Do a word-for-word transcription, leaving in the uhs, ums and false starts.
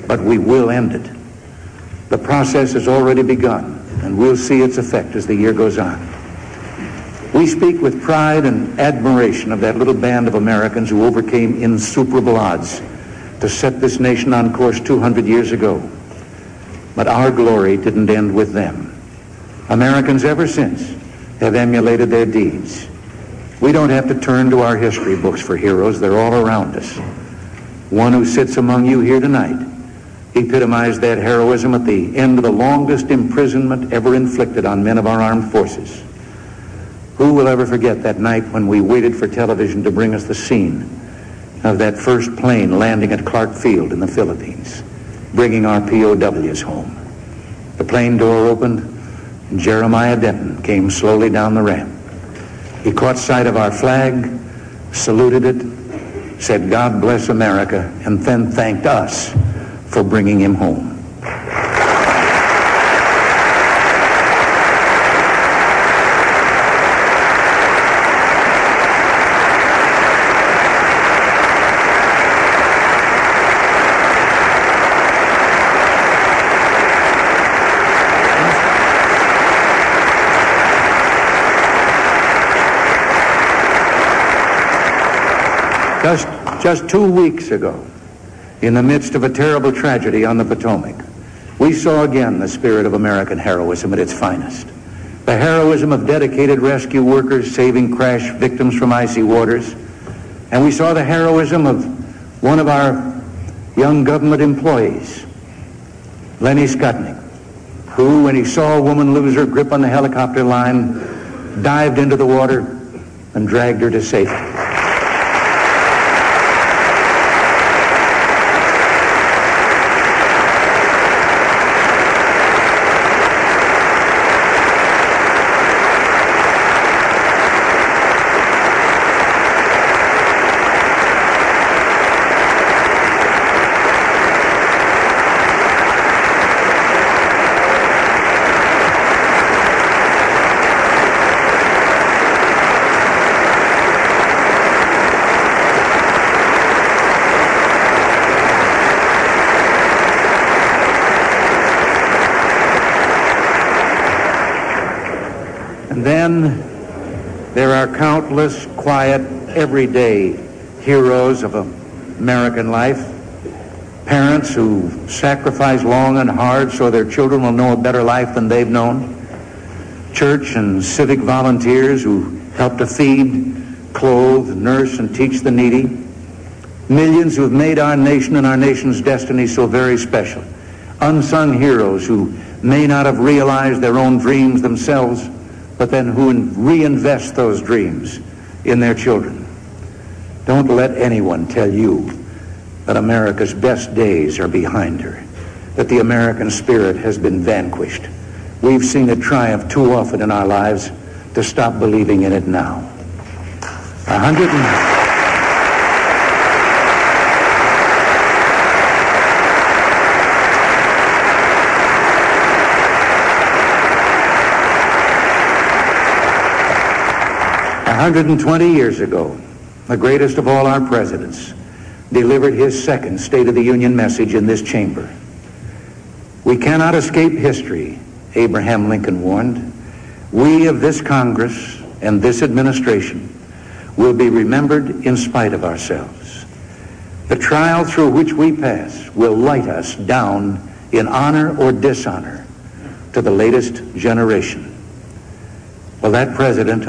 but we will end it. The process has already begun, and we'll see its effect as the year goes on. We speak with pride and admiration of that little band of Americans who overcame insuperable odds to set this nation on course two hundred years ago. But our glory didn't end with them. Americans ever since have emulated their deeds. We don't have to turn to our history books for heroes. They're all around us. One who sits among you here tonight epitomized that heroism at the end of the longest imprisonment ever inflicted on men of our armed forces. Who will ever forget that night when we waited for television to bring us the scene of that first plane landing at Clark Field in the Philippines, bringing our P O Ws home? The plane door opened, and Jeremiah Denton came slowly down the ramp. He caught sight of our flag, saluted it, said, "God bless America," and then thanked us for bringing him home. Just, just two weeks ago, in the midst of a terrible tragedy on the Potomac, we saw again the spirit of American heroism at its finest. The heroism of dedicated rescue workers saving crash victims from icy waters. And we saw the heroism of one of our young government employees, Lenny Skutnik, who, when he saw a woman lose her grip on the helicopter line, dived into the water and dragged her to safety. And then there are countless quiet, everyday heroes of American life. Parents who sacrifice long and hard so their children will know a better life than they've known. Church and civic volunteers who help to feed, clothe, nurse, and teach the needy. Millions who have made our nation and our nation's destiny so very special. Unsung heroes who may not have realized their own dreams themselves, but then who reinvest those dreams in their children. Don't let anyone tell you that America's best days are behind her, that the American spirit has been vanquished. We've seen it triumph too often in our lives to stop believing in it now. A hundred and... one hundred twenty years ago, the greatest of all our presidents delivered his second State of the Union message in this chamber. We cannot escape history, Abraham Lincoln warned. We of this Congress and this administration will be remembered in spite of ourselves. The trial through which we pass will light us down in honor or dishonor to the latest generation. Well, that president